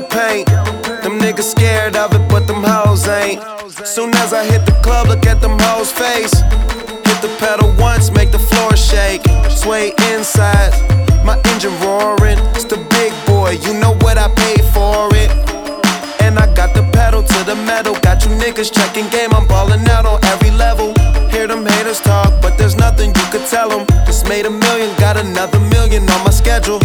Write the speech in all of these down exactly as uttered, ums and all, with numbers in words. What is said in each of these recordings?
paint. Them niggas scared of it, but them hoes ain't. Soon as I hit the club, look at them hoes' face. Hit the pedal once, make the floor shake. Sway inside, my engine roaring. It's the big boy, you know what I paid for it. And I got the pedal to the metal. Got you niggas checking game, I'm ballin' out on every level. Hear them haters talk, but there's nothing you could tell them. Just made a million, got another million on my schedule.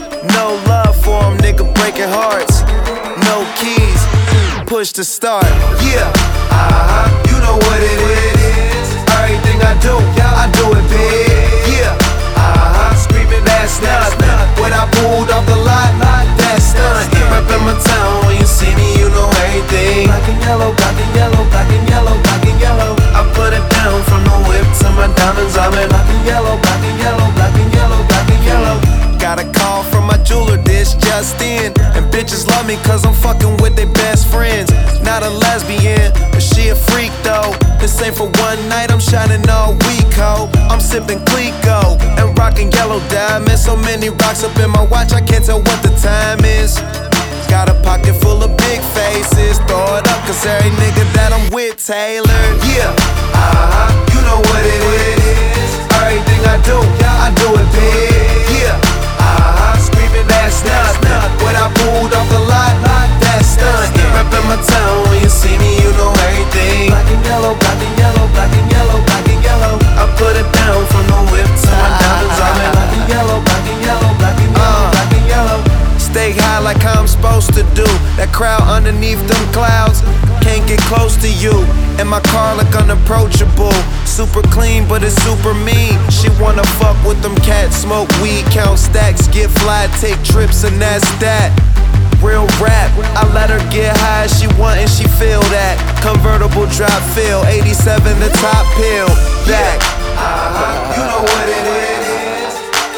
No love for them, nigga breaking hearts. No keys, push to start. Yeah, uh-huh, you know what it is. Everything I do, I do it big. Yeah, uh-huh, screaming that's nothing. When I pulled off the lot, that's nothing. Reppin' my town, when you see me, you know everything. Black and yellow, black and yellow, black and yellow, black and yellow. I put it down from the whip to my diamonds. I'm in black and yellow, black and yellow, black and yellow, black and yellow. Got a call from my jeweler, this just in. And bitches love me cause I'm fucking with their best friends. Not a lesbian, but she a freak though. This ain't for one night, I'm shining all week, ho. I'm sipping Clico and rocking yellow diamonds. So many rocks up in my watch, I can't tell what the time is. Got a pocket full of big faces, throw it up cause every nigga that I'm with tailored. Yeah, uh-huh, you know what it is. Everything I do, I do it big. Yeah, uh-huh, screaming that's nothing. When I pulled off the lot, that's nothing. Reppin' my town, when you see me, you know everything. Black and yellow, black and yellow, black and yellow, black and yellow. I put it down from the whip to my diamonds. I'm in black and yellow, black and yellow, black and yellow, black and yellow. Stay high like I'm supposed to do. That crowd underneath them clouds can't get close to you. And my car look unapproachable. Super clean, but it's super mean. She wanna fuck with them cats, smoke weed, count stacks, get fly, take trips, and that's that. Real rap, I let her get high, she want and she feel that. Convertible drop feel, eighty-seven the top pill. Back, uh-huh, you know what it is.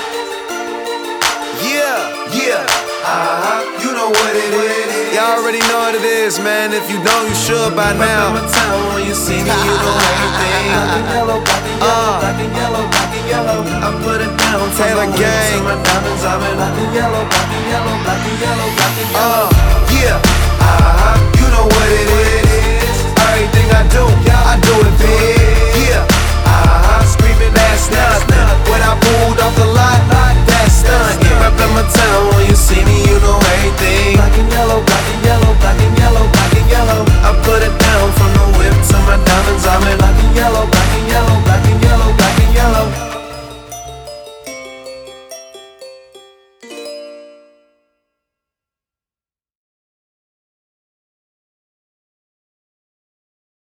Yeah, yeah, uh-huh, you know what it is. Y'all already know what it is, man. If you don't, you should by now. Remember my town, when you see me, you know everything. Black and yellow, black and yellow, black and yellow, black and yellow. I put it down, Taylor gang. My diamonds, I'm in black and yellow, black and yellow, black and yellow, black and yellow.